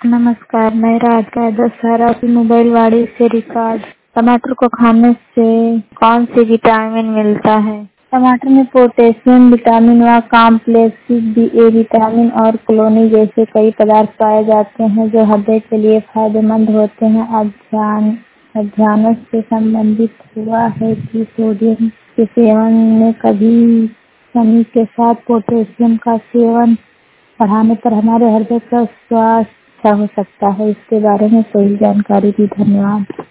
नमस्कार, मैं राधिका दशहरा की मोबाइल वाड़ी से रिकॉर्ड। टमाटर को खाने से कौन सी विटामिन मिलता है? टमाटर में पोटेशियम, विटामिन व कॉम्प्लेक्स बी, विटामिन और कॉलोनी जैसे कई पदार्थ पाए जाते हैं जो हृदय के लिए फायदेमंद होते हैं। अध्ययनों से संबंधित हुआ है कि सोडियम के सेवन में कमी के साथ पोटेशियम का सेवन बढ़ाने पर हमारे हृदय का स्वास्थ्य अच्छा हो सकता है। इसके बारे में सही जानकारी दी। धन्यवाद।